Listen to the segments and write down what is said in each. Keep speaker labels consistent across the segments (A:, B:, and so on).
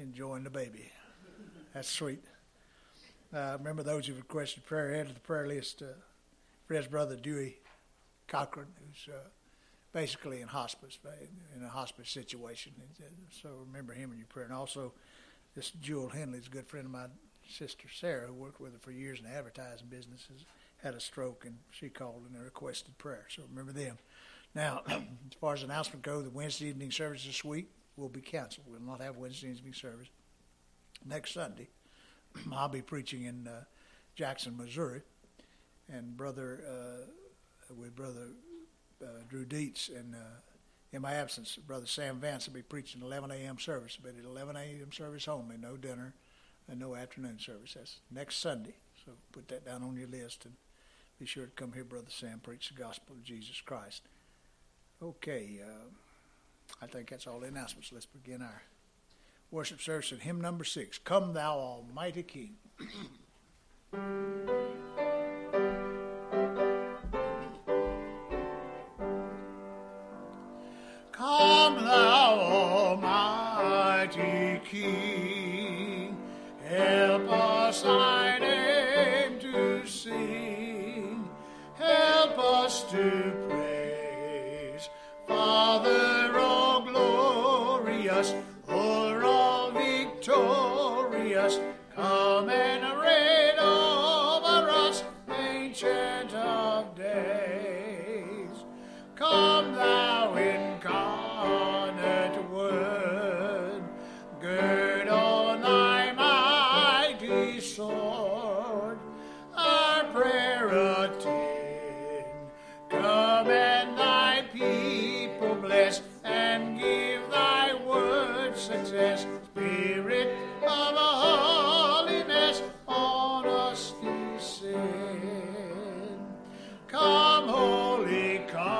A: enjoying the baby. That's sweet. Remember those who requested prayer, added to the prayer list, Fred's brother Dewey Cochran, who's basically in hospice, in a hospice situation. So remember him in your prayer. And also this Jewel Henley is a good friend of my sister Sarah, who worked with her for years in the advertising business, has had a stroke, and she called and requested prayer. So remember them. Now, as far as announcement goes, the Wednesday evening service this week will be canceled. We'll not have Wednesday evening service. Next Sunday, I'll be preaching in Jackson, Missouri, and with Brother Drew Dietz, and in my absence, Brother Sam Vance will be preaching 11 a.m. service, but at 11 a.m. service only, no dinner and no afternoon service. That's next Sunday, so put that down on your list and be sure to come hear Brother Sam preach the gospel of Jesus Christ. Okay, I think that's all the announcements. Let's begin our worship service at hymn number 6, Come Thou Almighty King. Come Thou Almighty King, help us thy name to sing, help us to praise, Father all glorious, o'er all victorious, come and reign over us, ancient of days. Come Thou incarnate Word, gird on thy mighty sword, our prayer attend, come and thy people bless, and give thy word success. Spirit of holiness on us descend. Come, Holy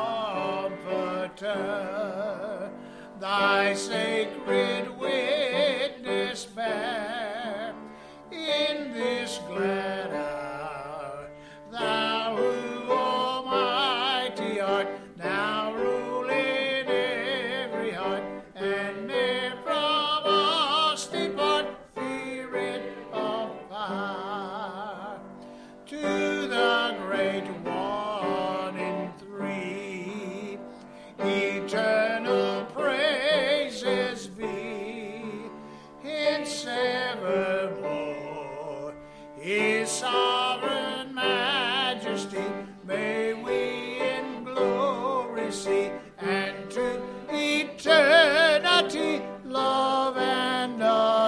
A: Comforter, thy sacred witness bear in this glad hour. Thou who almighty art, now rule in every heart, and ne'er from us depart, Spirit of power. To the great one in three, eternal praises be, hence evermore. His sovereign majesty may we in glory see, and to eternity love and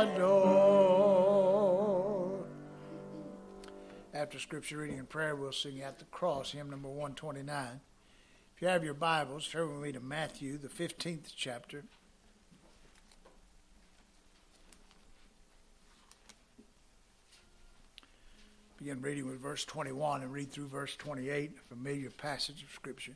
A: adore. After scripture reading and prayer, we'll sing At the Cross, hymn number 129. If you have your Bibles, turn with me to Matthew, the 15th chapter. Begin reading with verse 21 and read through verse 28, a familiar passage of scripture.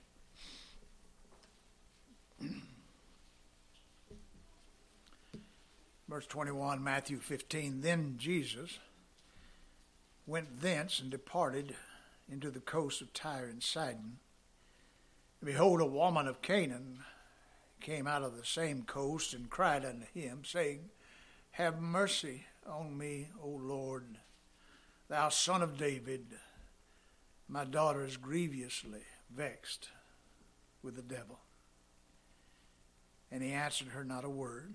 A: Verse 21, Matthew 15, Then Jesus went thence and departed into the coast of Tyre and Sidon. And behold, a woman of Canaan came out of the same coast and cried unto him, saying, Have mercy on me, O Lord, thou son of David. My daughter is grievously vexed with the devil. And he answered her not a word.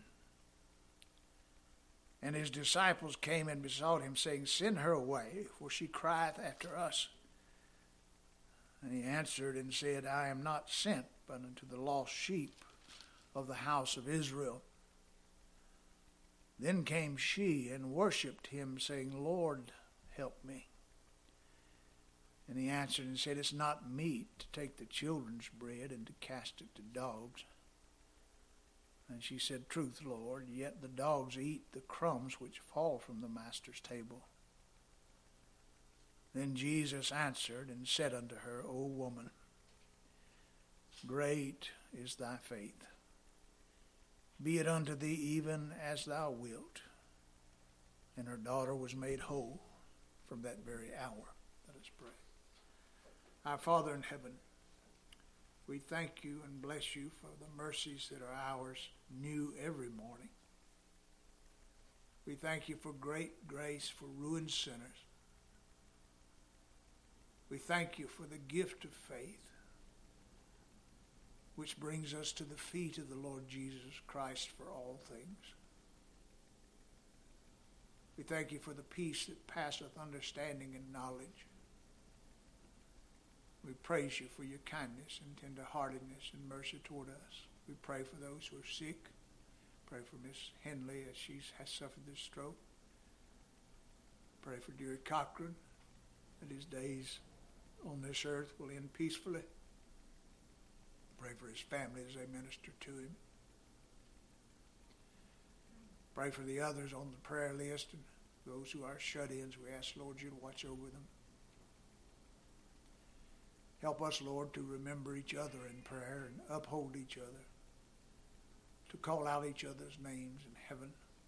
A: And his disciples came and besought him, saying, Send her away, for she crieth after us. And he answered and said, I am not sent but unto the lost sheep of the house of Israel. Then came she and worshipped him, saying, Lord, help me. And he answered and said, It's not meet to take the children's bread and to cast it to dogs. And she said, Truth, Lord, yet the dogs eat the crumbs which fall from the master's table. Then Jesus answered and said unto her, O woman, great is thy faith. Be it unto thee even as thou wilt. And her daughter was made whole from that very hour. Let us pray. Our Father in heaven, we thank you and bless you for the mercies that are ours new every morning. We thank you for great grace for ruined sinners. We thank you for the gift of faith, which brings us to the feet of the Lord Jesus Christ for all things. We thank you for the peace that passeth understanding and knowledge. We praise you for your kindness and tenderheartedness and mercy toward us. We pray for those who are sick. Pray for Miss Henley as she has suffered this stroke. Pray for Dewey Cochran that his days on this earth will end peacefully. Pray for his family as they minister to him. Pray for the others on the prayer list and those who are shut-ins. We ask, Lord, you to watch over them. Help us, Lord, to remember each other in prayer and uphold each other, to call out each other's names in heaven.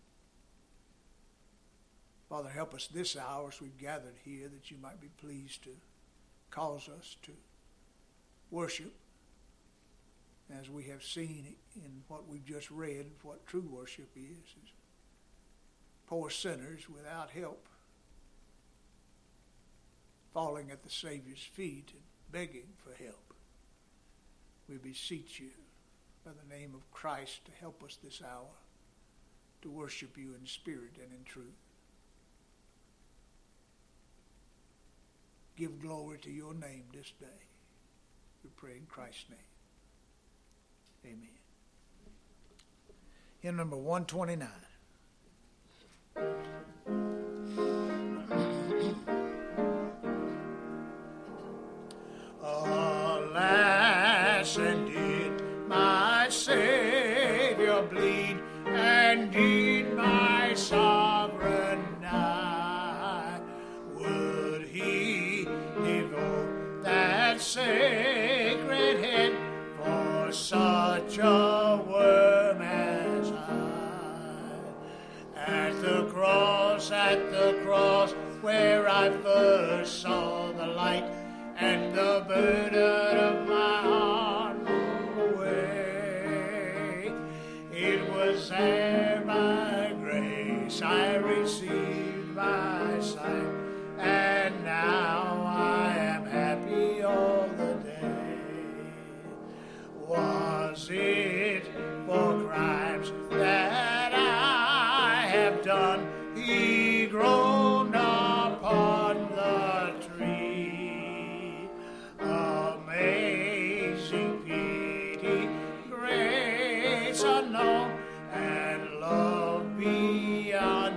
A: Father, help us this hour as we've gathered here, that you might be pleased to cause us to worship as we have seen in what we've just read, what true worship is poor sinners without help, falling at the Savior's feet and begging for help. We beseech you by the name of Christ to help us this hour to worship you in spirit and in truth. Give glory to your name this day. We pray in Christ's name. Amen. Hymn number 129. Alas, and did my Savior bleed, and did my sovereign die, would he devote that sacred head for such a worm as I? At the cross where I first saw the light, and the burden of my heart rolled away, it was there by grace I received my sight, and now I am happy all the day. Was it for crimes that I have done, he groaned upon the tree? Amazing pity, grace unknown, and love beyond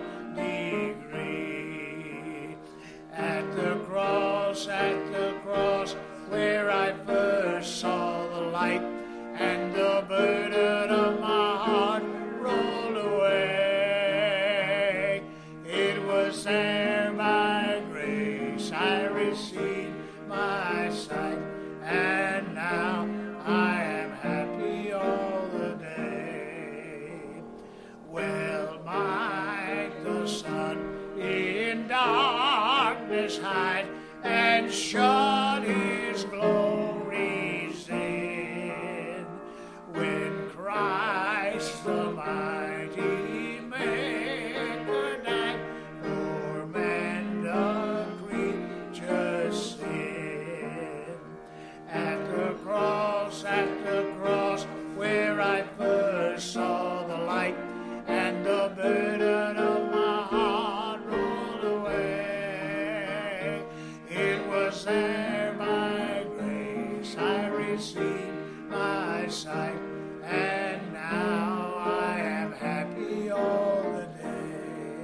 A: degree. At the cross, where I first saw the light, and the burden of my heart rolled away, it was there by grace I received my sight, and now I am happy all the day. Well might the sun in darkness hide, and shut his glories in, when Christ the mighty Maker died, for man the creature's sin. At the cross, where I first saw the light, and the burden of my heart rolled away, it was there by grace I received my sight, and now I am happy all the day.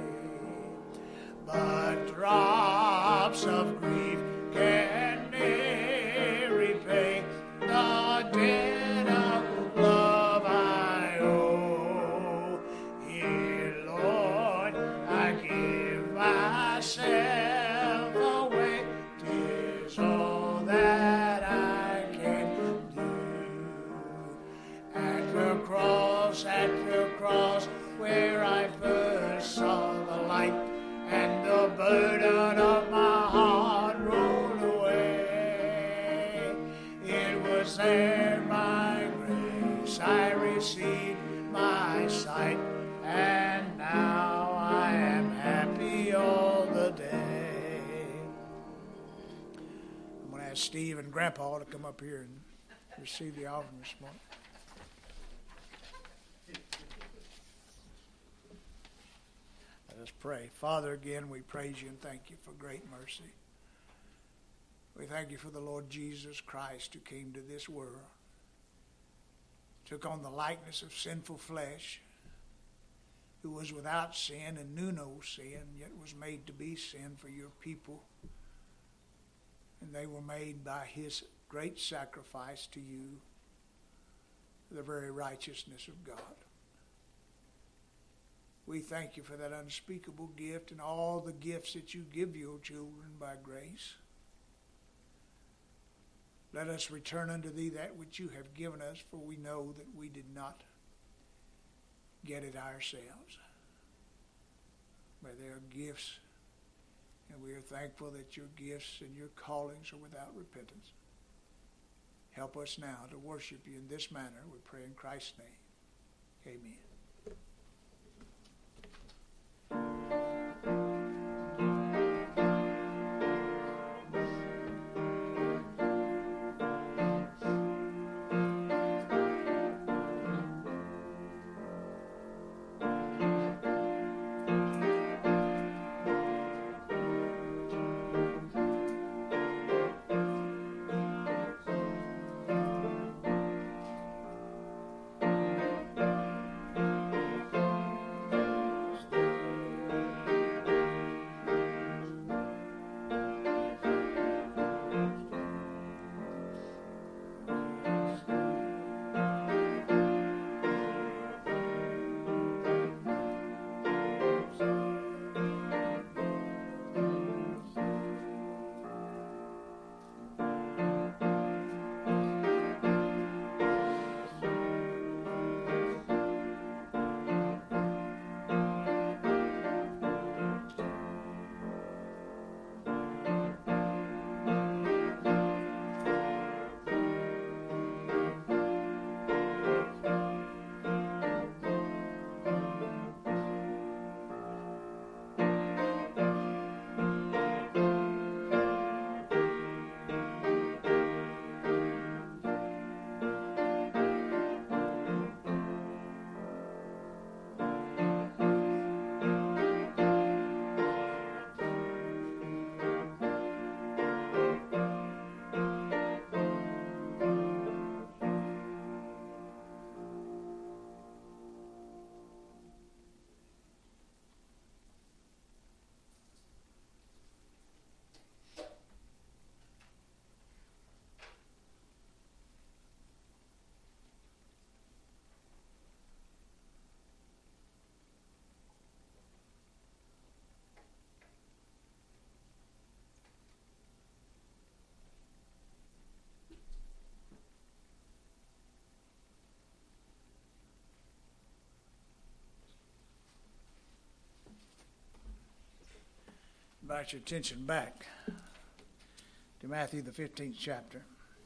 A: But drops of grief can ne'er repay the debt of love I owe. Here, Lord, I give myself away. 'Tis all that I can do. At the cross, where I first saw the light, and the burden of my heart rolled away, it was there by grace I received my sight, and now I Ask Steve and Grandpa to come up here and receive the offering this morning. Let us pray. Father, again, we praise you and thank you for great mercy. We thank you for the Lord Jesus Christ who came to this world, took on the likeness of sinful flesh, who was without sin and knew no sin, yet was made to be sin for your people. And they were made by his great sacrifice to you, the very righteousness of God. We thank you for that unspeakable gift and all the gifts that you give your children by grace. Let us return unto thee that which you have given us, for we know that we did not get it ourselves. But they are gifts, and we are thankful that your gifts and your callings are without repentance. Help us now to worship you in this manner, we pray in Christ's name. Amen. Invite your attention back to Matthew, the 15th chapter,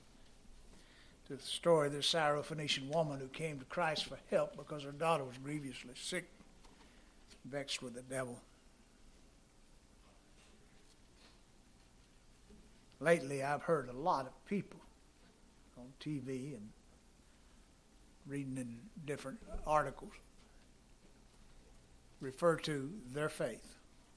A: to the story of this Syrophoenician woman who came to Christ for help because her daughter was grievously sick, vexed with the devil. Lately, I've heard a lot of people on TV and reading in different articles refer to their faith.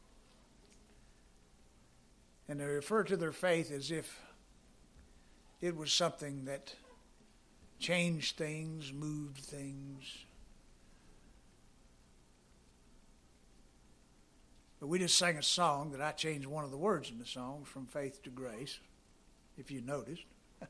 A: And they refer to their faith as if it was something that changed things, moved things. But we just sang a song that I changed one of the words in the song from faith to grace, if you noticed.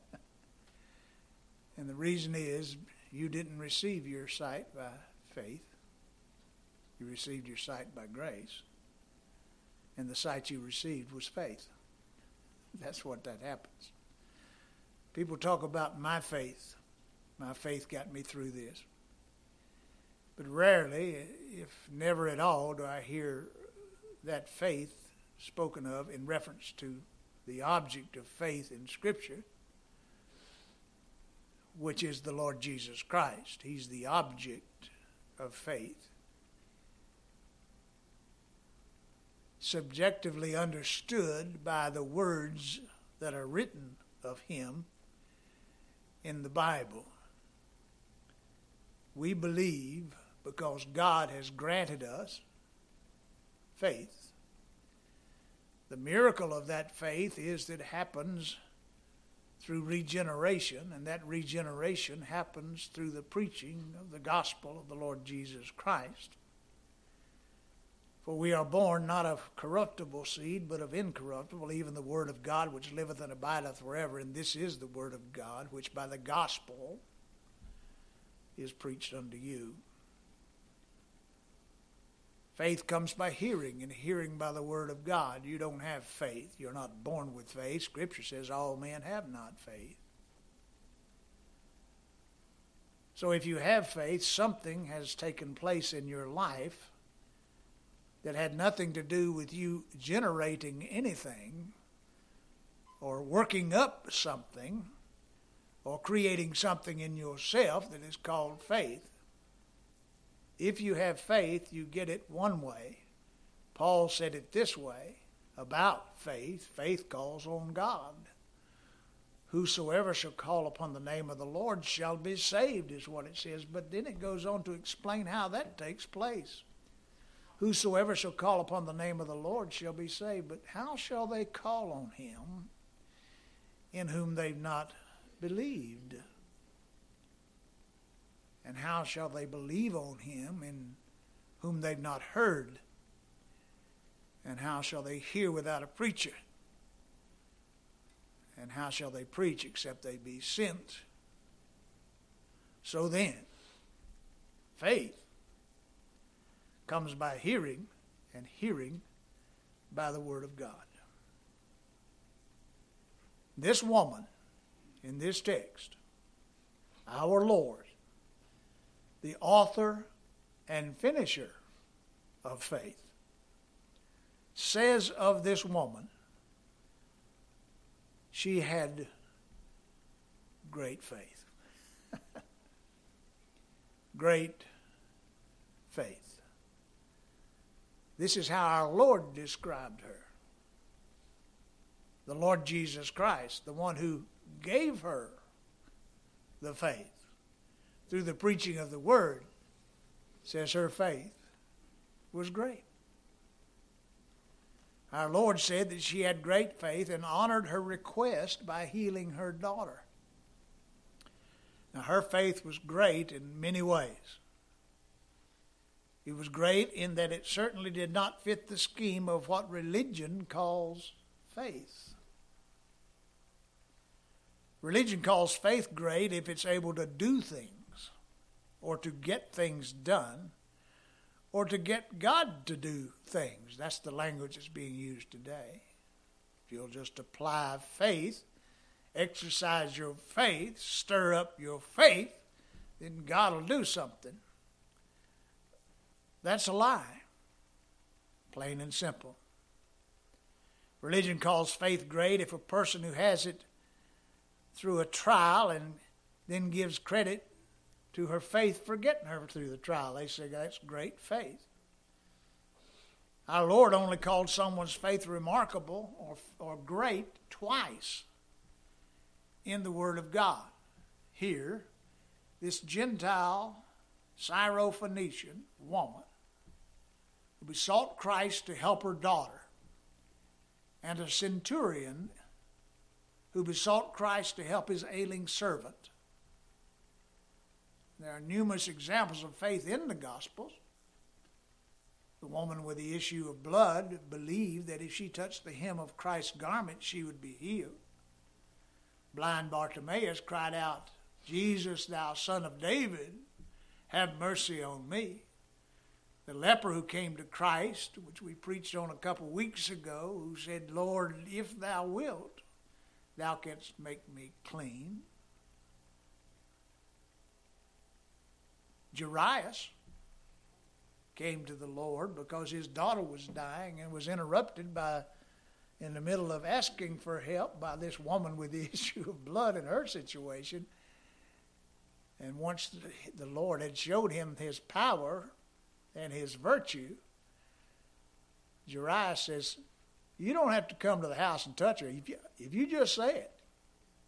A: And the reason is you didn't receive your sight by faith. You received your sight by grace. And the sight you received was faith. That's what that happens. People talk about my faith. My faith got me through this. But rarely, if never at all, do I hear that faith spoken of in reference to the object of faith in Scripture, which is the Lord Jesus Christ. He's the object of faith. Subjectively understood by the words that are written of him in the Bible. We believe because God has granted us faith. The miracle of that faith is that it happens through regeneration, and that regeneration happens through the preaching of the gospel of the Lord Jesus Christ. For we are born not of corruptible seed, but of incorruptible, even the word of God which liveth and abideth forever. And this is the word of God, which by the gospel is preached unto you. Faith comes by hearing, and hearing by the word of God. You don't have faith. You're not born with faith. Scripture says all men have not faith. So if you have faith, something has taken place in your life that had nothing to do with you generating anything or working up something or creating something in yourself that is called faith. If you have faith, you get it one way. Paul said it this way about faith. Faith calls on God. Whosoever shall call upon the name of the Lord shall be saved, is what it says. But then it goes on to explain how that takes place. Whosoever shall call upon the name of the Lord shall be saved. But how shall they call on him in whom they've not believed? And how shall they believe on him in whom they've not heard? And how shall they hear without a preacher? And how shall they preach except they be sent? So then, faith comes by hearing, and hearing by the word of God. This woman in this text, our Lord, the author and finisher of faith, says of this woman, she had great faith. Great faith. This is how our Lord described her. The Lord Jesus Christ, the one who gave her the faith through the preaching of the word, says her faith was great. Our Lord said that she had great faith and honored her request by healing her daughter. Now, her faith was great in many ways. It was great in that it certainly did not fit the scheme of what religion calls faith. Religion calls faith great if it's able to do things, or to get things done, or to get God to do things. That's the language that's being used today. If you'll just apply faith, exercise your faith, stir up your faith, then God will do something. That's a lie, plain and simple. Religion calls faith great if a person who has it through a trial and then gives credit to her faith for getting her through the trial. They say that's great faith. Our Lord only called someone's faith remarkable or great twice in the Word of God. Here, this Gentile Syrophoenician woman who besought Christ to help her daughter, and a centurion who besought Christ to help his ailing servant. There are numerous examples of faith in the Gospels. The woman with the issue of blood believed that if she touched the hem of Christ's garment, she would be healed. Blind Bartimaeus cried out, "Jesus, thou son of David, have mercy on me." The leper who came to Christ, which we preached on a couple weeks ago, who said, "Lord, if thou wilt, thou canst make me clean." Jairus came to the Lord because his daughter was dying and was interrupted in the middle of asking for help by this woman with the issue of blood in her situation. And once the Lord had showed him his power and his virtue, Jairus says, "You don't have to come to the house and touch her. If you just say it,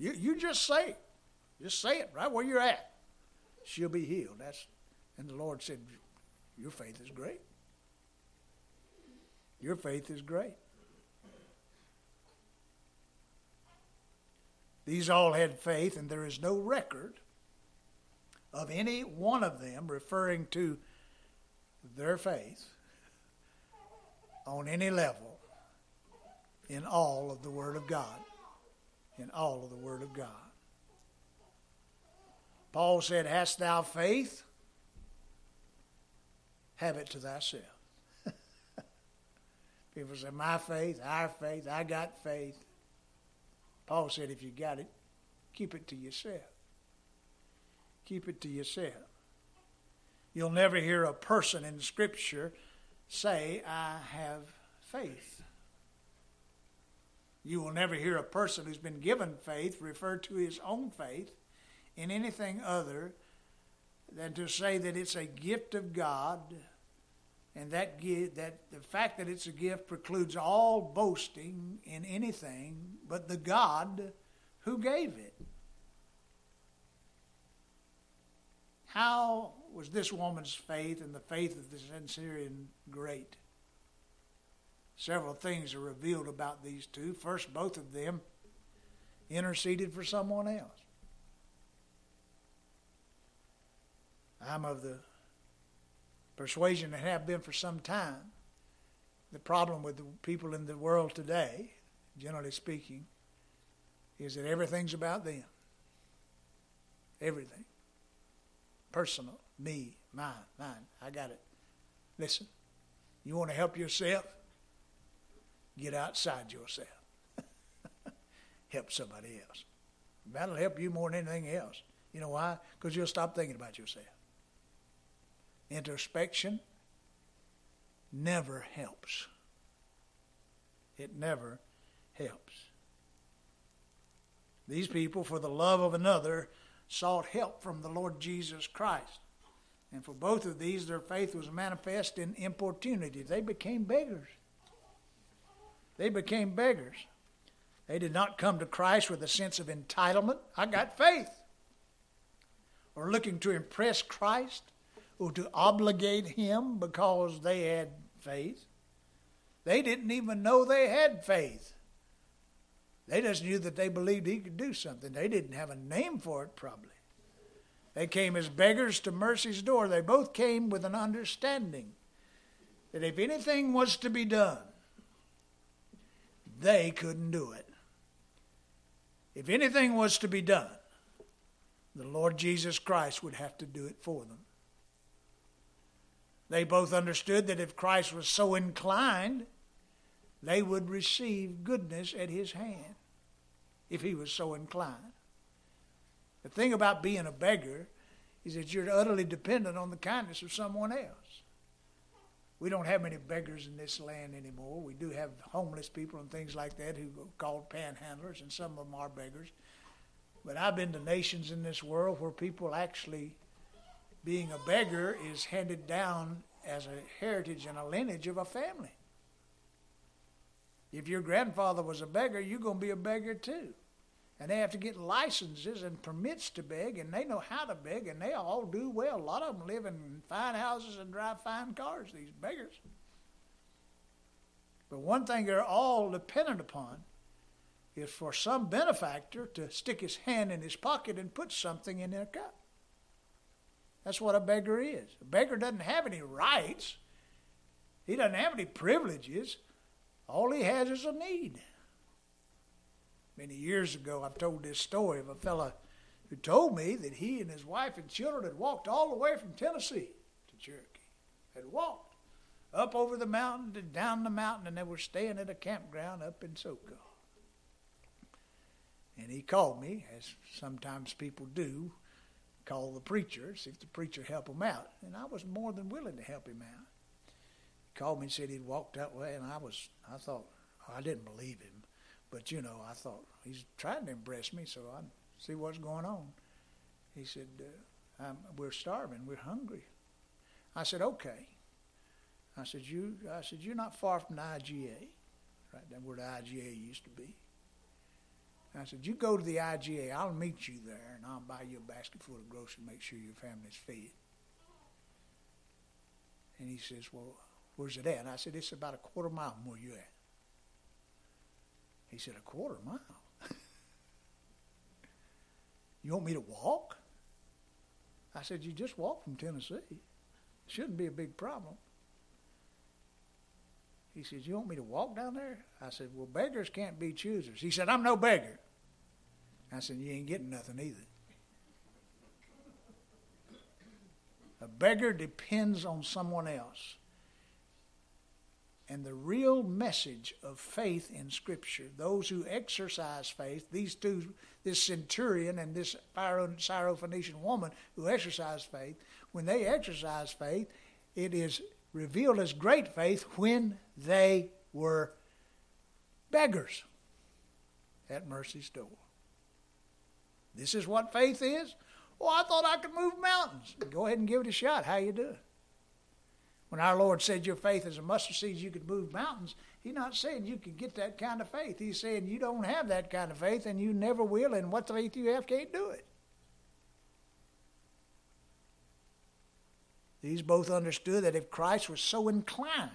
A: You just say it. Just say it right where you're at. She'll be healed. And the Lord said, your faith is great. Your faith is great. These all had faith, and there is no record of any one of them referring to their faith on any level in all of the Word of God. In all of the Word of God. Paul said, hast thou faith? Have it to thyself. People say, my faith, our faith, I got faith. Paul said, if you got it, keep it to yourself. Keep it to yourself. You'll never hear a person in Scripture say, I have faith. You will never hear a person who's been given faith refer to his own faith in anything other than to say that it's a gift of God, and that the fact that it's a gift precludes all boasting in anything but the God who gave it. How was this woman's faith and the faith of the centurion great? Several things are revealed about these two. First, both of them interceded for someone else. I'm of the persuasion, and have been for some time, the problem with the people in the world today, generally speaking, is that everything's about them. Everything. Personal. Me. Mine. I got it. Listen, you want to help yourself? Get outside yourself. Help somebody else. That'll help you more than anything else. You know why? Because you'll stop thinking about yourself. Introspection never helps. It never helps. These people, for the love of another, sought help from the Lord Jesus Christ. And for both of these, their faith was manifest in importunity. They became beggars. They became beggars. They did not come to Christ with a sense of entitlement. I got faith. Or looking to impress Christ, or to obligate him because they had faith. They didn't even know they had faith. They just knew that they believed he could do something. They didn't have a name for it, probably. They came as beggars to mercy's door. They both came with an understanding that if anything was to be done, they couldn't do it. If anything was to be done, the Lord Jesus Christ would have to do it for them. They both understood that if Christ was so inclined, they would receive goodness at his hand, if he was so inclined. The thing about being a beggar is that you're utterly dependent on the kindness of someone else. We don't have many beggars in this land anymore. We do have homeless people and things like that who are called panhandlers, and some of them are beggars. But I've been to nations in this world where people actually, being a beggar is handed down as a heritage and a lineage of a family. If your grandfather was a beggar, you're going to be a beggar too. And they have to get licenses and permits to beg, and they know how to beg, and they all do well. A lot of them live in fine houses and drive fine cars, these beggars. But one thing they're all dependent upon is for some benefactor to stick his hand in his pocket and put something in their cup. That's what a beggar is. A beggar doesn't have any rights. He doesn't have any privileges. All he has is a need. Many years ago, I've told this story of a fellow who told me that he and his wife and children had walked all the way from Tennessee to Cherokee. Had walked up over the mountain and down the mountain, and they were staying at a campground up in SoCal. And he called me, as sometimes people do, call the preacher, see if the preacher help him out. And I was more than willing to help him out. He called me and said he'd walked that way, and I thought, I didn't believe him. But, I thought, he's trying to impress me, so I'd see what's going on. He said, we're starving, we're hungry. I said, okay. I said, you're not far from the IGA, right there where the IGA used to be. And I said, you go to the IGA. I'll meet you there, and I'll buy you a basket full of groceries and make sure your family's fed. And he says, well, where's it at? And I said, it's about a quarter mile from where you at. He said, a quarter mile? You want me to walk? I said, you just walk from Tennessee. Shouldn't be a big problem. He said, you want me to walk down there? I said, well, beggars can't be choosers. He said, I'm no beggar. I said, you ain't getting nothing either. A beggar depends on someone else. And the real message of faith in Scripture, those who exercise faith, these two, this centurion and this Syrophoenician woman who exercised faith, when they exercise faith, it is revealed as great faith when they were beggars at mercy's door. This is what faith is? Oh, I thought I could move mountains. Go ahead and give it a shot. How you doing? When our Lord said your faith is a mustard seed, you could move mountains, He's not saying you could get that kind of faith. He's saying you don't have that kind of faith and you never will, and what faith you have can't do it. These both understood that if Christ was so inclined,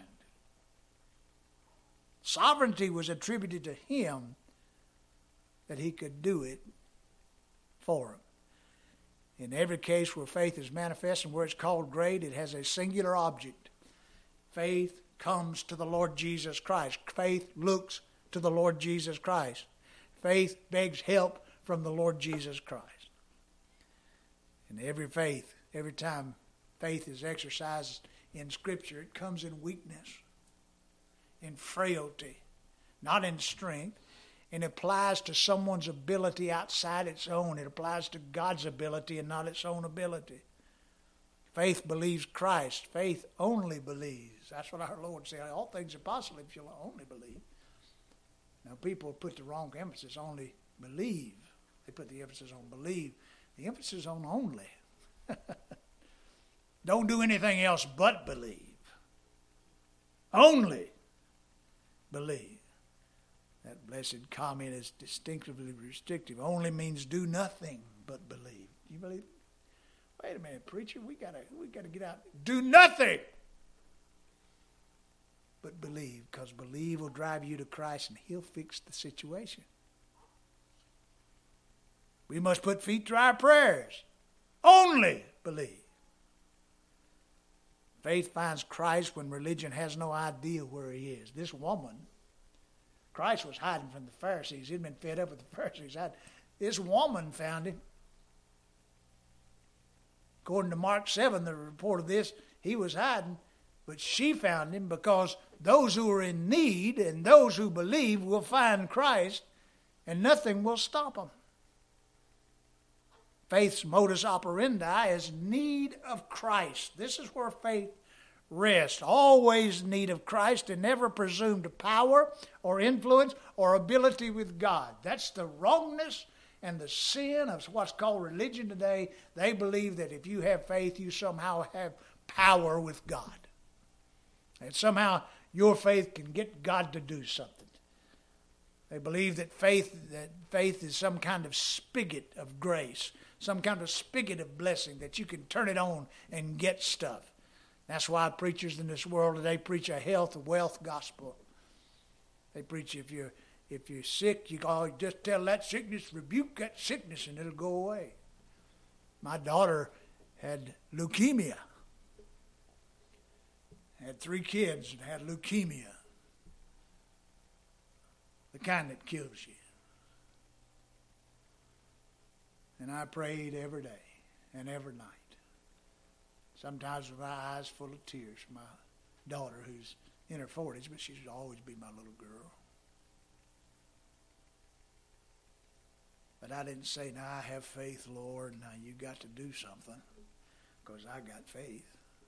A: sovereignty was attributed to Him, that He could do it for them. In every case where faith is manifest and where it's called great, it has a singular object. Faith comes to the Lord Jesus Christ. Faith looks to the Lord Jesus Christ. Faith begs help from the Lord Jesus Christ. In every faith, every time faith is exercised in Scripture, it comes in weakness, in frailty, not in strength. And it applies to someone's ability outside its own. It applies to God's ability and not its own ability. Faith believes Christ. Faith only believes. That's what our Lord said. All things are possible if you'll only believe. Now, people put the wrong emphasis, only believe. They put the emphasis on believe. The emphasis is on only. Don't do anything else but believe. Only believe. That blessed comment is distinctively restrictive. Only means do nothing but believe. You believe? Wait a minute, preacher. We gotta get out. Do nothing but believe, because believe will drive you to Christ and He'll fix the situation. We must put feet to our prayers. Only believe. Faith finds Christ when religion has no idea where He is. This woman, Christ was hiding from the Pharisees. He'd been fed up with the Pharisees. This woman found Him. According to Mark 7, the report of this, He was hiding, but she found Him, because those who are in need and those who believe will find Christ, and nothing will stop them. Faith's modus operandi is need of Christ. This is where faith rests. Always in need of Christ and never presume to power or influence or ability with God. That's the wrongness and the sin of what's called religion today. They believe that if you have faith, you somehow have power with God. And somehow your faith can get God to do something. They believe that faith is some kind of spigot of grace, some kind of spigot of blessing that you can turn it on and get stuff. That's why preachers in this world today preach a health, wealth gospel. They preach if you're sick, you just tell that sickness, rebuke that sickness, and it'll go away. My daughter had leukemia. Had 3 kids and had leukemia. The kind that kills you. And I prayed every day and every night. Sometimes with my eyes full of tears for my daughter, who's in her 40s, but she'll always be my little girl. But I didn't say, now I have faith, Lord, now you got to do something, because I got faith.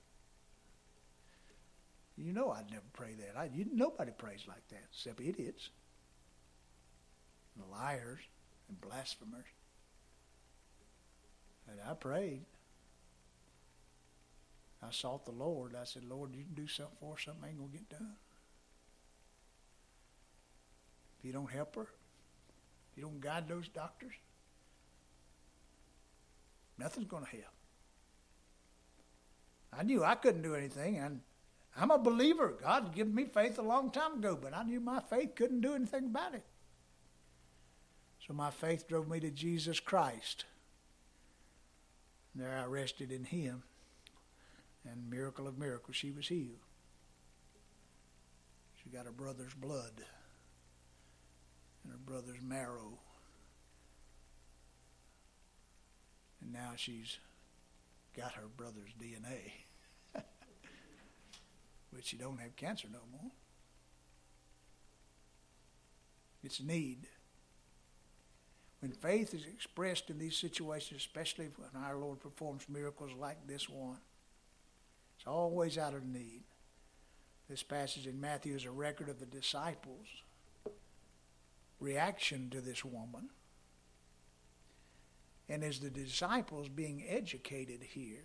A: You know I'd never pray that. Nobody prays like that except idiots, and liars, and blasphemers. And I prayed. I sought the Lord. I said, Lord, you can do something for her, something ain't going to get done. If you don't help her, You don't guide those doctors, nothing's going to help. I knew I couldn't do anything, and I'm a believer. God had given me faith a long time ago, but I knew my faith couldn't do anything about it. So my faith drove me to Jesus Christ. And there I rested in Him. And miracle of miracles, she was healed. She got her brother's blood and her brother's marrow. And now she's got her brother's DNA. But she don't have cancer no more. It's a need. When faith is expressed in these situations, especially when our Lord performs miracles like this one, it's always out of need. This passage in Matthew is a record of the disciples' reaction to this woman. And as the disciples being educated here,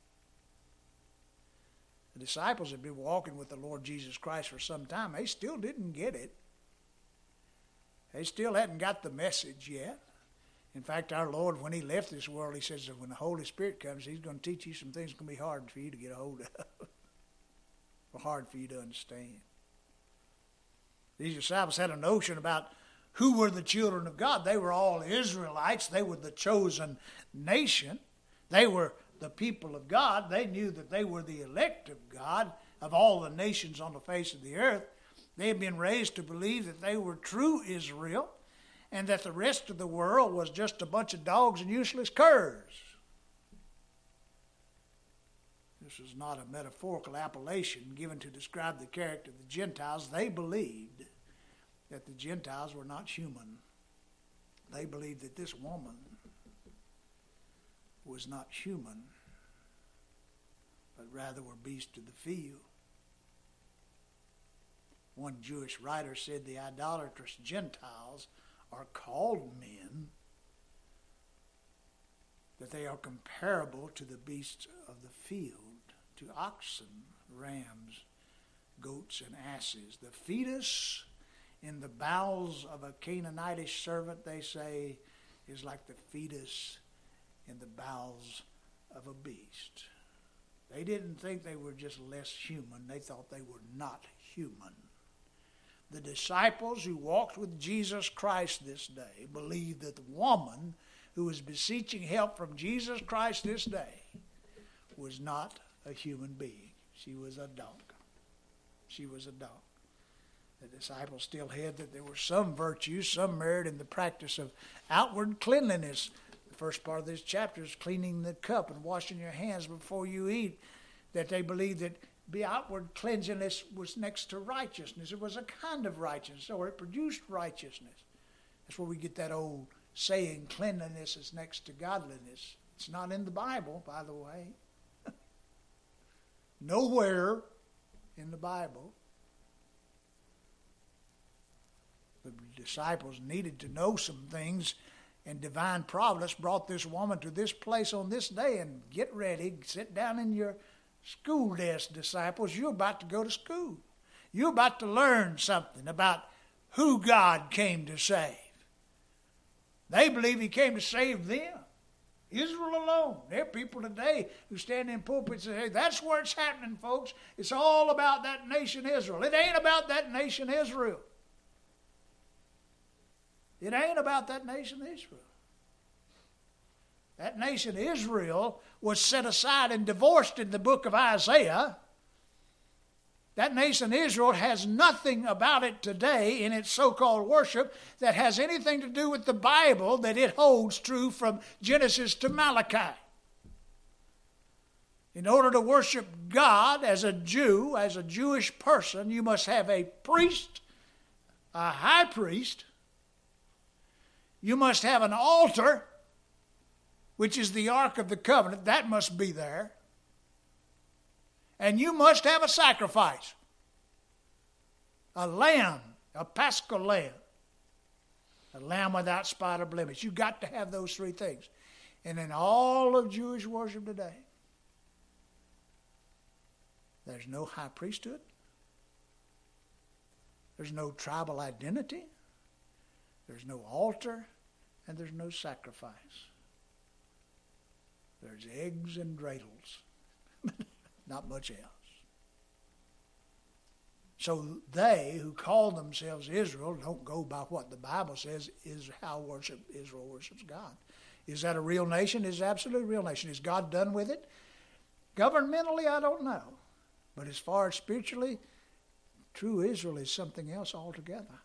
A: the disciples had been walking with the Lord Jesus Christ for some time. They still didn't get it. They still hadn't got the message yet. In fact, our Lord, when He left this world, He says that when the Holy Spirit comes, He's going to teach you some things that's going to be hard for you to get a hold of. Or hard for you to understand. These disciples had a notion about who were the children of God. They were all Israelites. They were the chosen nation. They were the people of God. They knew that they were the elect of God of all the nations on the face of the earth. They had been raised to believe that they were true Israel and that the rest of the world was just a bunch of dogs and useless curs. This is not a metaphorical appellation given to describe the character of the Gentiles. They believed that the Gentiles were not human. They believed that this woman was not human, but rather were beasts of the field. One Jewish writer said the idolatrous Gentiles are called men, that they are comparable to the beasts of the field, to oxen, rams, goats, and asses. The fetus in the bowels of a Canaanitish servant, they say, is like the fetus in the bowels of a beast. They didn't think they were just less human. They thought they were not human. The disciples who walked with Jesus Christ this day believed that the woman who was beseeching help from Jesus Christ this day was not a human being. She was a dog. She was a dog. The disciples still held that there were some virtues, some merit in the practice of outward cleanliness. The first part of this chapter is cleaning the cup and washing your hands before you eat. That they believed that the outward cleanliness was next to righteousness. It was a kind of righteousness, or it produced righteousness. That's where we get that old saying, cleanliness is next to godliness. It's not in the Bible, by the way. Nowhere in the Bible. The disciples needed to know some things, and divine providence brought this woman to this place on this day. And get ready, sit down in your school desk, disciples. You're about to go to school. You're about to learn something about who God came to save. They believe He came to save them. Israel alone. There are people today who stand in pulpits and say, hey, that's where it's happening, folks. It's all about that nation Israel. It ain't about that nation Israel. It ain't about that nation Israel. That nation Israel was set aside and divorced in the book of Isaiah. That nation Israel has nothing about it today in its so-called worship that has anything to do with the Bible that it holds true from Genesis to Malachi. In order to worship God as a Jew, as a Jewish person, you must have a priest, a high priest. You must have an altar, which is the Ark of the Covenant. That must be there. And you must have a sacrifice. A lamb, a paschal lamb. A lamb without spot or blemish. You've got to have those three things. And in all of Jewish worship today, there's no high priesthood. There's no tribal identity. There's no altar, and there's no sacrifice. There's eggs and dreidels. Not much else. So they who call themselves Israel don't go by what the Bible says is how Israel worships God. Is that a real nation? Is it absolutely a real nation? Is God done with it? Governmentally, I don't know. But as far as spiritually, true Israel is something else altogether.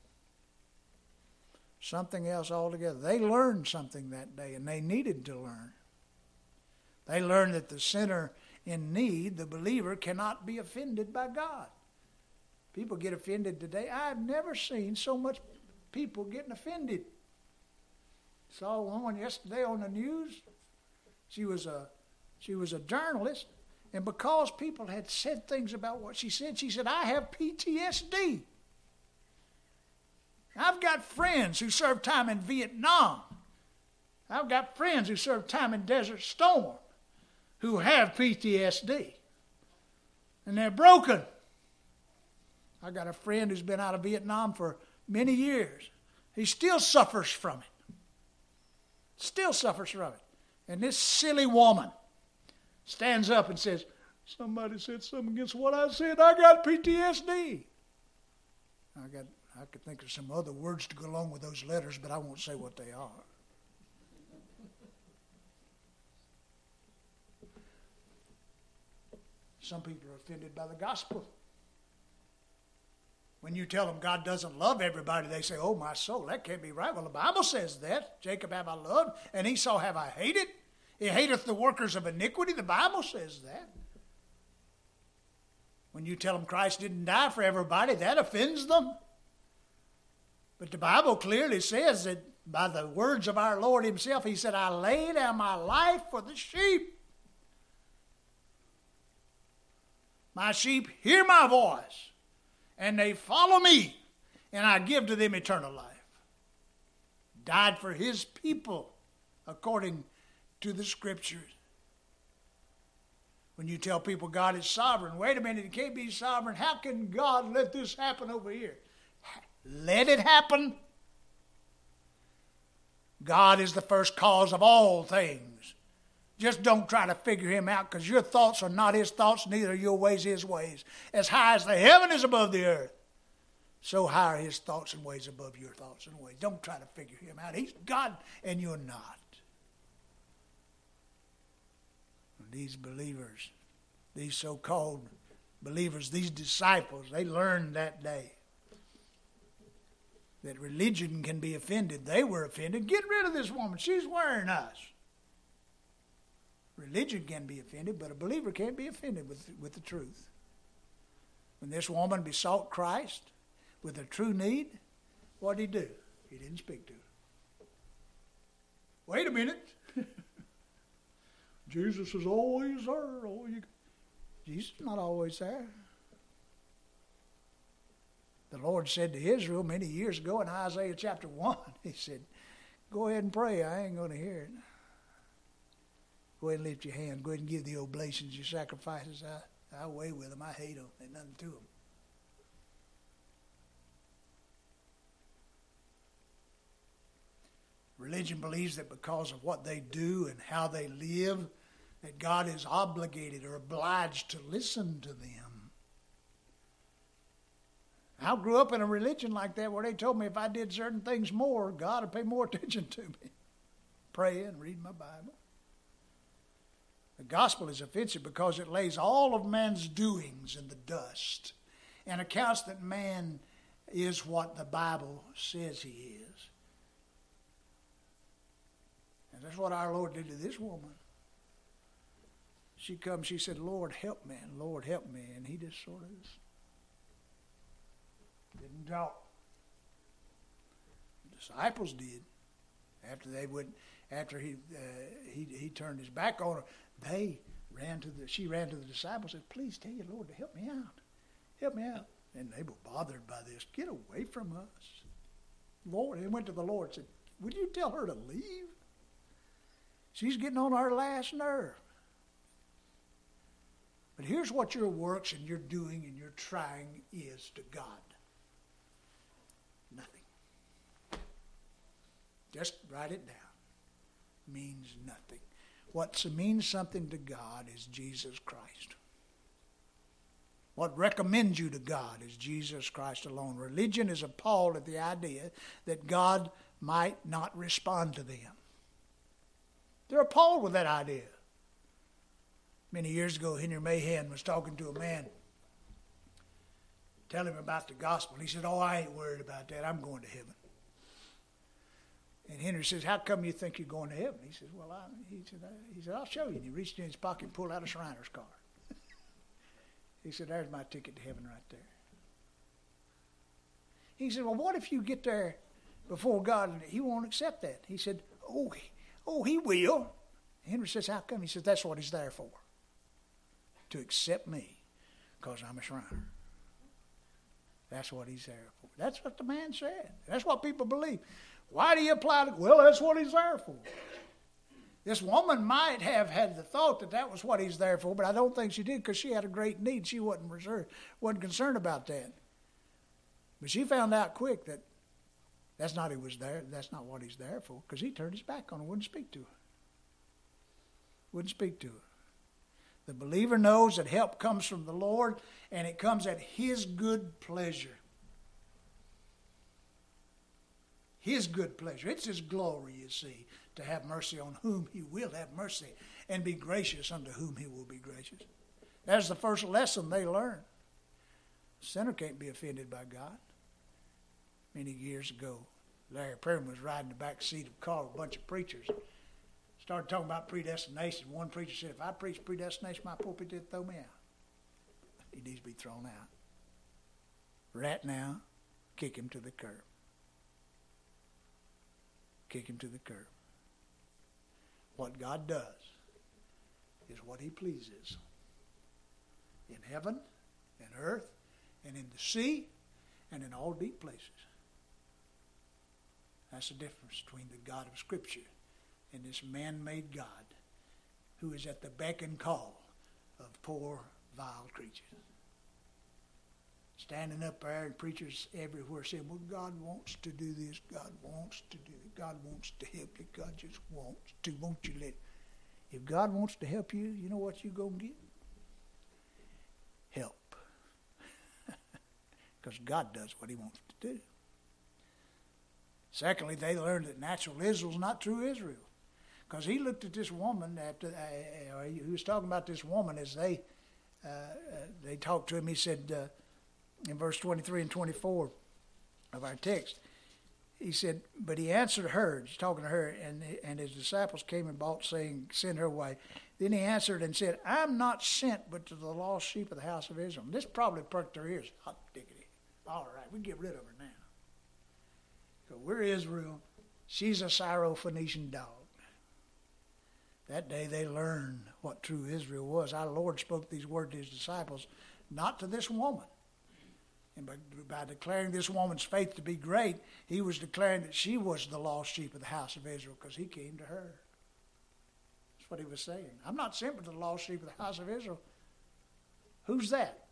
A: Something else altogether. They learned something that day, and they needed to learn. They learned that the sinner in need, the believer, cannot be offended by God. People get offended today. I've never seen so much people getting offended. Saw a woman yesterday on the news. She was a journalist, and because people had said things about what she said, I have PTSD. I've got friends who served time in Vietnam. I've got friends who served time in Desert Storm who have PTSD. And they're broken. I got a friend who's been out of Vietnam for many years. He still suffers from it. Still suffers from it. And this silly woman stands up and says, somebody said something against what I said. I got PTSD. I could think of some other words to go along with those letters, but I won't say what they are. Some people are offended by the gospel. When you tell them God doesn't love everybody, they say, oh, my soul, that can't be right. Well, the Bible says that. Jacob have I loved, and Esau have I hated. He hateth the workers of iniquity. The Bible says that. When you tell them Christ didn't die for everybody, that offends them. But the Bible clearly says that by the words of our Lord himself, he said, I lay down my life for the sheep. My sheep hear my voice, and they follow me, and I give to them eternal life. Died for his people, according to the Scriptures. When you tell people God is sovereign, wait a minute, he can't be sovereign. How can God let this happen over here? Let it happen. God is the first cause of all things. Just don't try to figure him out, because your thoughts are not his thoughts, neither are your ways his ways. As high as the heaven is above the earth, so high are his thoughts and ways above your thoughts and ways. Don't try to figure him out. He's God and you're not. These believers, these so-called believers, these disciples, they learned that day that religion can be offended. They were offended. Get rid of this woman. She's wearing us. Religion can be offended, but a believer can't be offended with the truth. When this woman besought Christ with a true need, what did he do? He didn't speak to her. Wait a minute. Jesus is always there. Jesus is not always there. The Lord said to Israel many years ago in Isaiah chapter 1, he said, go ahead and pray. I ain't going to hear it. Go ahead and lift your hand. Go ahead and give the oblations, your sacrifices. I away with them. I hate them. There's nothing to them. Religion believes that because of what they do and how they live, that God is obligated or obliged to listen to them. I grew up in a religion like that where they told me if I did certain things more, God would pay more attention to me. Pray and read my Bible. The gospel is offensive because it lays all of man's doings in the dust and accounts that man is what the Bible says he is. And that's what our Lord did to this woman. She come, she said, Lord, help me, and Lord, help me. And he just sort of didn't talk. The disciples did. After he turned his back on her, she ran to the disciples and said, please tell your Lord to help me out. Help me out. And they were bothered by this. Get away from us. Lord, he went to the Lord and said, would you tell her to leave? She's getting on our last nerve. But here's what your works and your doing and your trying is to God. Nothing. Just write it down. Means nothing. What means something to God is Jesus Christ. What recommends you to God is Jesus Christ alone. Religion is appalled at the idea that God might not respond to them. They're appalled with that idea. Many years ago, Henry Mahan was talking to a man, telling him about the gospel. He said, "Oh, I ain't worried about that. I'm going to heaven." And Henry says, "How come you think you're going to heaven?" He says, "Well, he said, I'll show you." And he reached in his pocket and pulled out a Shriner's card. He said, "There's my ticket to heaven right there." He said, "Well, what if you get there before God and He won't accept that?" He said, Oh, He will." Henry says, "How come?" He says, "That's what He's there for. To accept me because I'm a Shriner. That's what He's there for." That's what the man said. That's what people believe. Why do you apply it? Well, that's what He's there for. This woman might have had the thought that that was what He's there for, but I don't think she did, because she had a great need. She wasn't concerned about that. But she found out quick that that's not what He's there for, because He turned His back on her, wouldn't speak to her. Wouldn't speak to her. The believer knows that help comes from the Lord, and it comes at His good pleasure. His good pleasure. It's His glory, you see, to have mercy on whom He will have mercy, and be gracious unto whom He will be gracious. That's the first lesson they learn. A sinner can't be offended by God. Many years ago, Larry Perrin was riding the back seat of a car with a bunch of preachers. Started talking about predestination. One preacher said, "If I preach predestination, my pulpit did throw me out." He needs to be thrown out. Right now, kick him to the curb. Kick him to the curb. What God does is what He pleases. In heaven, in earth, and in the sea, and in all deep places. That's the difference between the God of Scripture and this man-made God who is at the beck and call of poor, vile creatures. Standing up there, and preachers everywhere saying, "Well, God wants to do this. God wants to do it. God wants to help you. God just wants to. Won't you let..." If God wants to help you, you know what you're going to get? Help. Because God does what He wants to do. Secondly, they learned that natural Israel is not true Israel. Because he looked at this woman, he was talking about this woman as they talked to him. He said, in verse 23 and 24 of our text, he said, "But he answered her," he's talking to her, and his disciples came and bought, saying, "Send her away." Then he answered and said, "I'm not sent but to the lost sheep of the house of Israel." This probably perked their ears. Hot diggity. All right, we can get rid of her now. So we're Israel. She's a Syro-Phoenician dog. That day they learned what true Israel was. Our Lord spoke these words to His disciples, not to this woman. And by declaring this woman's faith to be great, He was declaring that she was the lost sheep of the house of Israel, because He came to her. That's what He was saying. I'm not sent but to the lost sheep of the house of Israel. Who's that?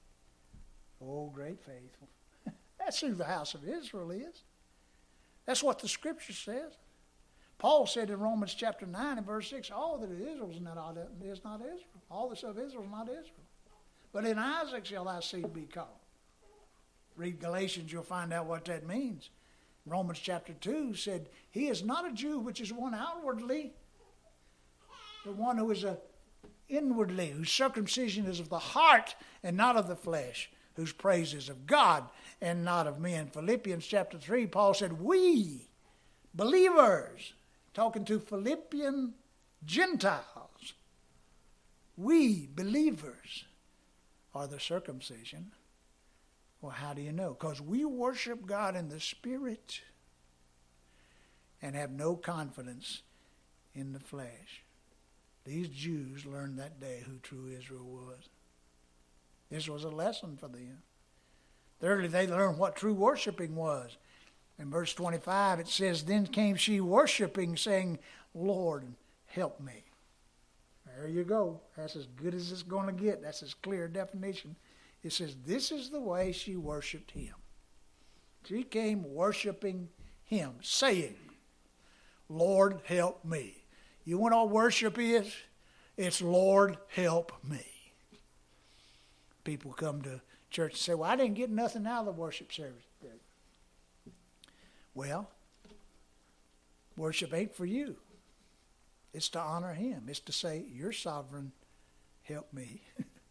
A: Oh, great faithful. That's who the house of Israel is. That's what the Scripture says. Paul said in Romans chapter 9 and verse 6, all that is Israel is not Israel. All that's of Israel is not Israel. But in Isaac shall thy seed be called. Read Galatians, you'll find out what that means. Romans chapter 2 said, he is not a Jew which is one outwardly, the one who is inwardly, whose circumcision is of the heart and not of the flesh, whose praise is of God and not of men. Philippians chapter 3, Paul said, we, believers, talking to Philippian Gentiles, we, believers, are the circumcision. Well, how do you know? Because we worship God in the Spirit and have no confidence in the flesh. These Jews learned that day who true Israel was. This was a lesson for them. Thirdly, they learned what true worshiping was. In verse 25, it says, then came she worshiping, saying, Lord, help me. There you go. That's as good as it's going to get. That's as clear a definition. It says, this is the way she worshiped Him. She came worshiping Him, saying, Lord, help me. You want all worship is? It's Lord, help me. People come to church and say, well, I didn't get nothing out of the worship service today. Well, worship ain't for you. It's to honor Him. It's to say, you're sovereign, help me.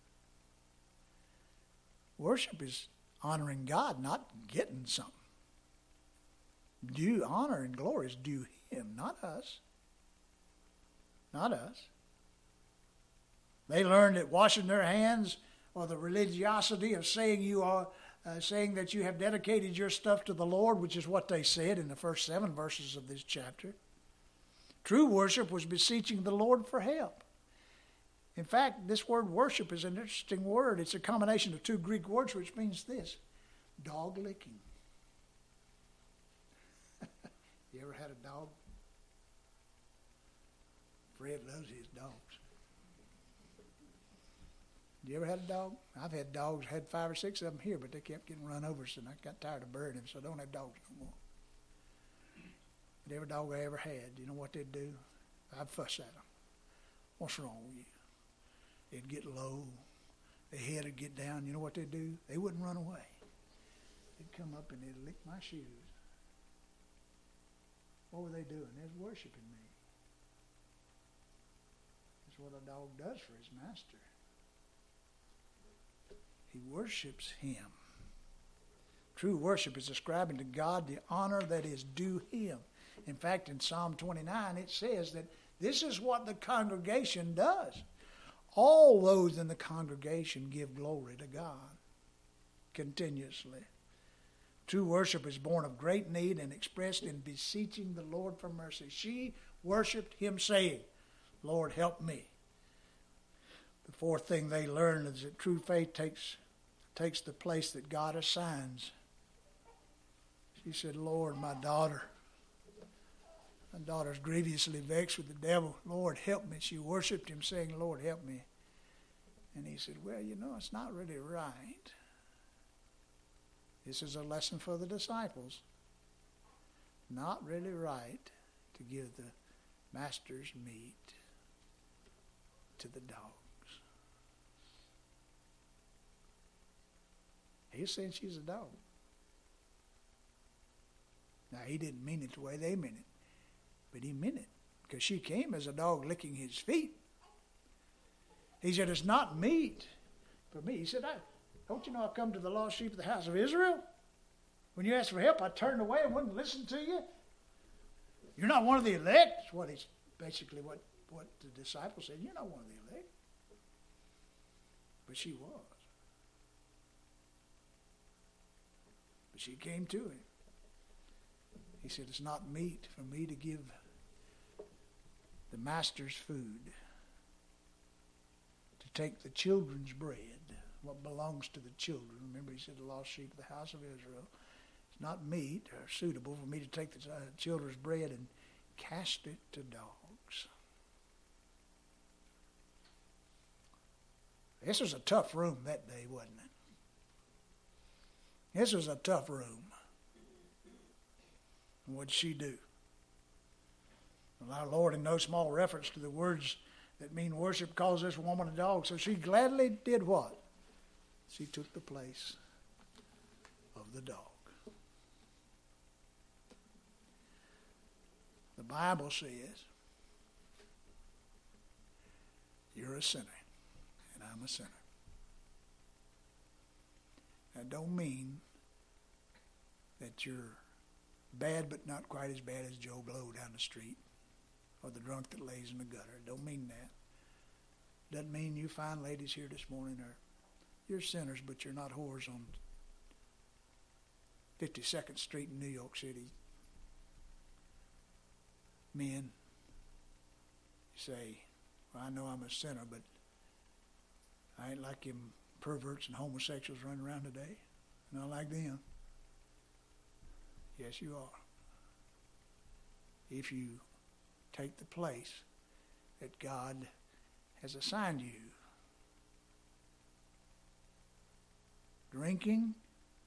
A: Worship is honoring God, not getting something. Due honor and glory is due Him, not us. Not us. They learned that washing their hands, or the religiosity of saying saying that you have dedicated your stuff to the Lord, which is what they said in the first 7 verses of this chapter. True worship was beseeching the Lord for help. In fact, this word worship is an interesting word. It's a combination of 2 Greek words, which means this: dog licking. You ever had a dog? Fred loves his dogs. You ever had a dog? I've had dogs, had 5 or 6 of them here, but they kept getting run over, so I got tired of burying them, so I don't have dogs no more. But every dog I ever had, you know what they'd do? I'd fuss at them. What's wrong with you? They'd get low. Their head would get down. You know what they'd do? They wouldn't run away. They'd come up and they'd lick my shoes. What were they doing? They was worshiping me. That's what a dog does for his master. He worships Him. True worship is ascribing to God the honor that is due Him. In fact, in Psalm 29, it says that this is what the congregation does. All those in the congregation give glory to God continuously. True worship is born of great need and expressed in beseeching the Lord for mercy. She worshiped Him saying, Lord, help me. The 4th thing they learned is that true faith takes the place that God assigns. She said, Lord, my daughter's grievously vexed with the devil. Lord, help me. She worshiped Him saying, Lord, help me. And He said, well, you know, it's not really right. This is a lesson for the disciples. Not really right to give the master's meat to the dogs. He's saying she's a dog. Now, He didn't mean it the way they meant it, but He meant it because she came as a dog licking His feet. He said, it's not meat for me. He said, don't you know I've come to the lost sheep of the house of Israel? When you asked for help, I turned away and wouldn't listen to you. You're not one of the elect. That's what basically what the disciples said. You're not one of the elect. But she was. But she came to Him. He said, it's not meat for me to give the master's food, to take the children's bread, what belongs to the children. Remember, He said, the lost sheep of the house of Israel. It's not meat or suitable for me to take the children's bread and cast it to dogs. This was a tough room that day, wasn't it? This was a tough room. And what did she do? Well, our Lord, in no small reference to the words that mean worship, calls this woman a dog. So she gladly did what? She took the place of the dog. The Bible says, you're a sinner, and I'm a sinner. That don't mean that you're bad, but not quite as bad as Joe Blow down the street or the drunk that lays in the gutter. It don't mean that. Doesn't mean you fine ladies here this morning are, you're sinners, but you're not whores on 52nd Street in New York City. Men, you say, well, I know I'm a sinner, but I ain't like them perverts and homosexuals running around today. Not like them. Yes, you are. If you take the place that God has assigned you. Drinking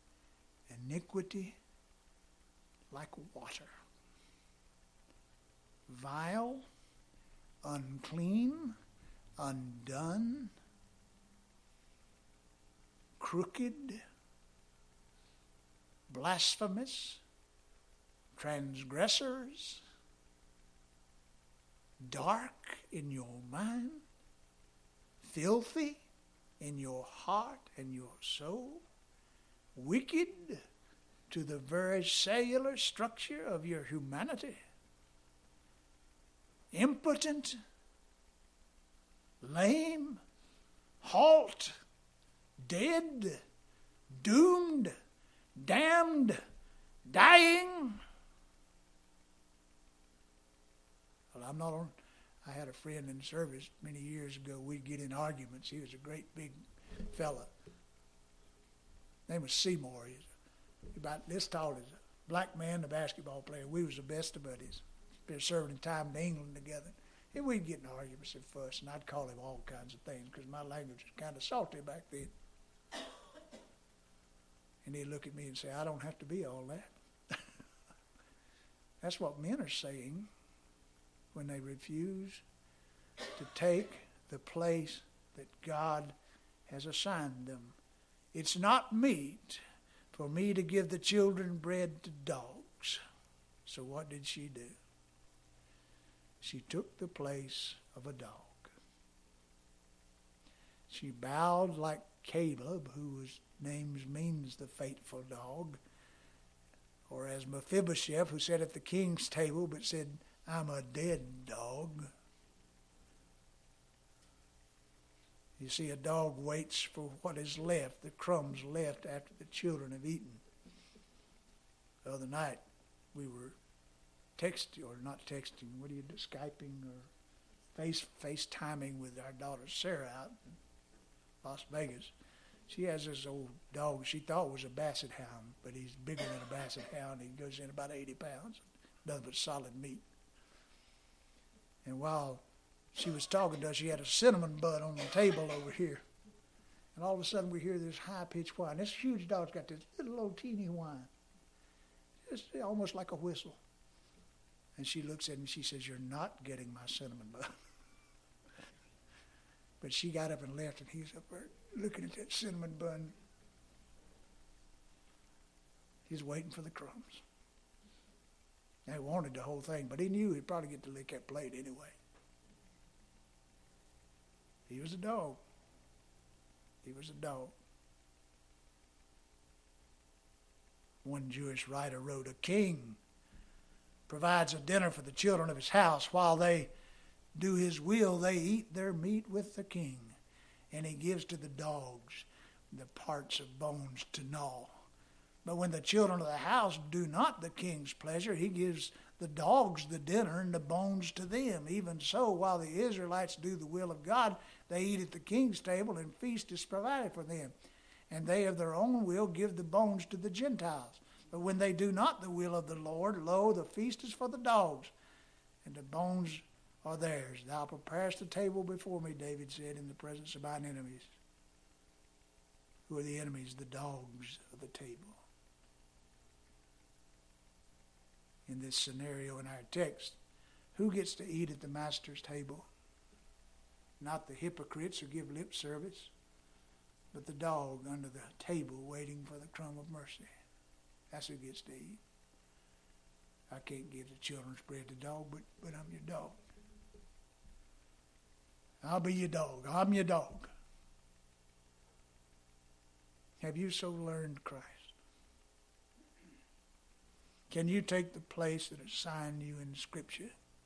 A: iniquity like water. vile, unclean, undone, crooked, blasphemous, transgressors, dark in your mind, filthy in your heart and your soul, wicked to the very cellular structure of your humanity, impotent, lame, halt, dead, doomed, damned, dying. Well, I'm not on. I had a friend in service many years ago. We'd get in arguments. He was a great big fella. His name was Seymour. He's about this tall as a black man, a basketball player. We was the best of buddies. Been serving time in England together. And we'd get in arguments and fuss, and I'd call him all kinds of things because my language was kind of salty back then. And he'd look at me and say, I don't have to be all that. That's what men are saying when they refuse to take the place that God has assigned them. It's not meet for me to give the children bread to dogs. So what did she do? She took the place of a dog. She bowed like Caleb, whose name means the faithful dog, or as Mephibosheth, who sat at the king's table but said, I'm a dead dog. You see, a dog waits for what is left, the crumbs left after the children have eaten. The other night, we were texting, or not texting, what do you do, Skyping or FaceTiming with our daughter Sarah out in Las Vegas. She has this old dog she thought was a basset hound, but he's bigger than a basset hound. He goes in about 80 pounds, nothing but solid meat. And while she was talking to us, she had a cinnamon bun on the table over here. And all of a sudden we hear this high-pitched whine. This huge dog's got this little old teeny whine. Just almost like a whistle. And she looks at him and she says, you're not getting my cinnamon bun. But she got up and left, and he's up there looking at that cinnamon bun. He's waiting for the crumbs. Now, he wanted the whole thing, but he knew he'd probably get to lick that plate anyway. He was a dog. He was a dog. One Jewish writer wrote, a king provides a dinner for the children of his house. While they do his will, they eat their meat with the king, and he gives to the dogs the parts of bones to gnaw. But when the children of the house do not the king's pleasure, he gives the dogs the dinner and the bones to them. Even so, while the Israelites do the will of God, they eat at the king's table, and feast is provided for them. And they of their own will give the bones to the Gentiles. But when they do not the will of the Lord, lo, the feast is for the dogs, and the bones are theirs. Thou preparest the table before me, David said, in the presence of mine enemies. Who are the enemies? The dogs of the table. In this scenario in our text, who gets to eat at the master's table? Not the hypocrites who give lip service, but the dog under the table waiting for the crumb of mercy. That's who gets to eat. I can't give the children's bread to dog, but I'm your dog. I'll be your dog. I'm your dog. Have you so learned Christ? Can you take the place that is assigned you in Scripture,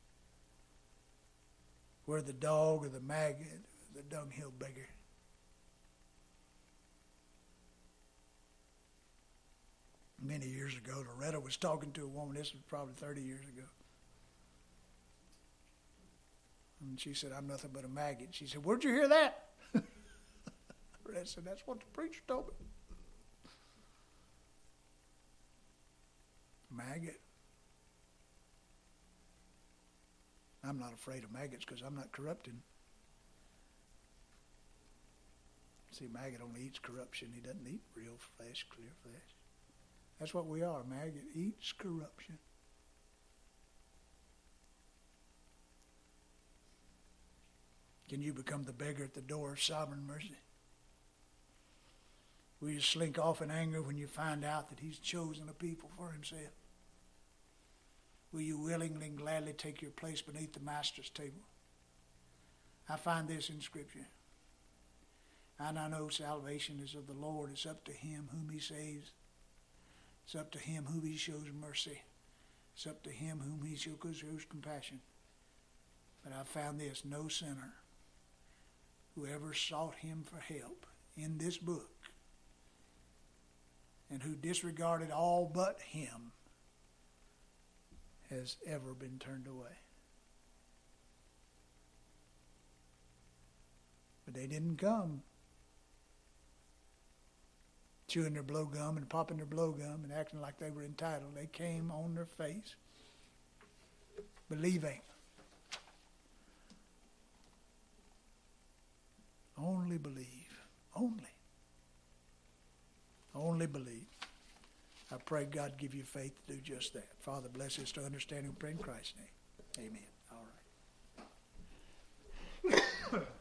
A: where the dog or the maggot or the dunghill beggar? Many years ago, Loretta was talking to a woman. This was probably 30 years ago. And she said, I'm nothing but a maggot. She said, where'd you hear that? Loretta said, that's what the preacher told me. Maggot. I'm not afraid of maggots because I'm not corrupting. See, maggot only eats corruption. He doesn't eat real flesh, clear flesh. That's what we are. Maggot eats corruption. Can you become the beggar at the door of sovereign mercy? Will you slink off in anger when you find out that he's chosen a people for himself? Will you willingly and gladly take your place beneath the master's table? I find this in Scripture. And I know salvation is of the Lord. It's up to him whom he saves. It's up to him whom he shows mercy. It's up to him whom he shows compassion. But I found this, no sinner who ever sought him for help in this book and who disregarded all but him has ever been turned away. But they didn't come chewing their blowgum and popping their blowgum and acting like they were entitled. They came on their face, believing. Only believe. Only believe. I pray God give you faith to do just that. Father, bless us to understanding. We pray in Christ's name. Amen. All right.